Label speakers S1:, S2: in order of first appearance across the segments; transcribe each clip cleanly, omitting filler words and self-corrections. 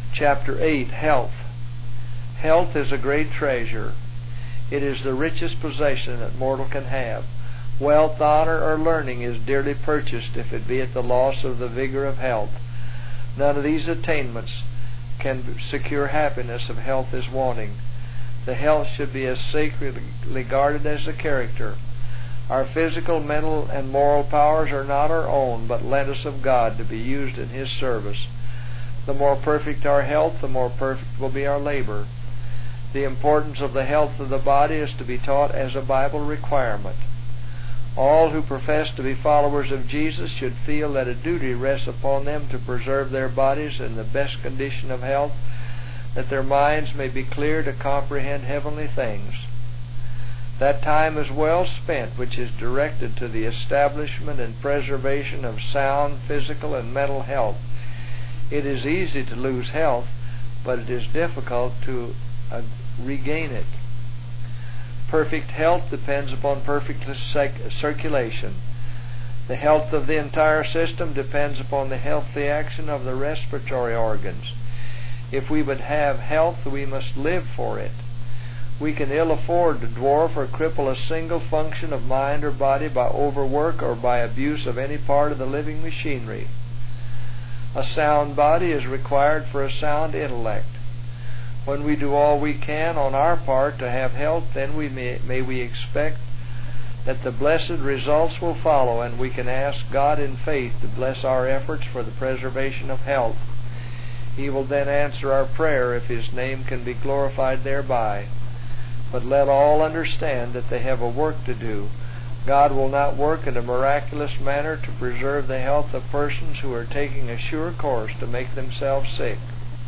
S1: Chapter 8, Health. Health is a great treasure. It is the richest possession that mortal can have. Wealth, honor, or learning is dearly purchased if it be at the loss of the vigor of health. None of these attainments can secure happiness if health is wanting. The health should be as sacredly guarded as the character. Our physical, mental, and moral powers are not our own, but lent us of God to be used in His service. The more perfect our health, the more perfect will be our labor. The importance of the health of the body is to be taught as a Bible requirement. All who profess to be followers of Jesus should feel that a duty rests upon them to preserve their bodies in the best condition of health, that their minds may be clear to comprehend heavenly things. That time is well spent which is directed to the establishment and preservation of sound physical and mental health. It is easy to lose health, but it is difficult to regain it. Perfect health depends upon perfect circulation. The health of the entire system depends upon the healthy action of the respiratory organs. If we would have health, we must live for it. We can ill afford to dwarf or cripple a single function of mind or body by overwork or by abuse of any part of the living machinery. A sound body is required for a sound intellect. When we do all we can on our part to have health, then may we expect that the blessed results will follow, and we can ask God in faith to bless our efforts for the preservation of health. He will then answer our prayer if His name can be glorified thereby. But let all understand that they have a work to do. God will not work in a miraculous manner to preserve the health of persons who are taking a sure course to make themselves sick.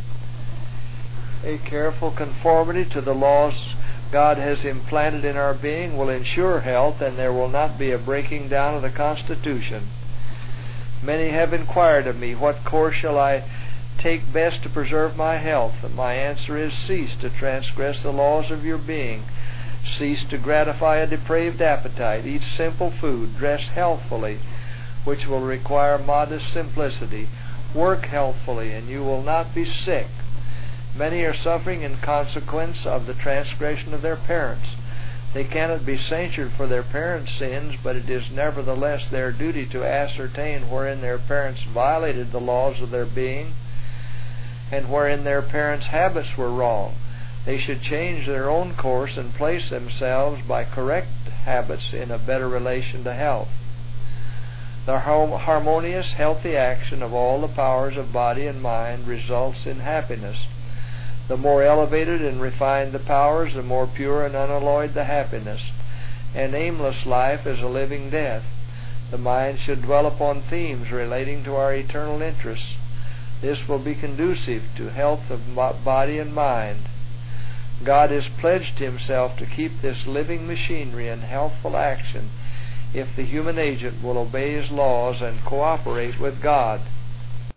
S1: A careful conformity to the laws God has implanted in our being will ensure health, and there will not be a breaking down of the constitution. Many have inquired of me, what course shall I take best to preserve my health? And my answer is, cease to transgress the laws of your being. Cease to gratify a depraved appetite. Eat simple food. Dress healthfully, which will require modest simplicity. Work healthfully, and you will not be sick. Many are suffering in consequence of the transgression of their parents. They cannot be censured for their parents' sins, but it is nevertheless their duty to ascertain wherein their parents violated the laws of their being, and wherein their parents' habits were wrong. They should change their own course and place themselves by correct habits in a better relation to health. The harmonious, healthy action of all the powers of body and mind results in happiness. The more elevated and refined the powers, the more pure and unalloyed the happiness. An aimless life is a living death. The mind should dwell upon themes relating to our eternal interests. This will be conducive to health of body and mind. God has pledged Himself to keep this living machinery in healthful action if the human agent will obey His laws and cooperate with God.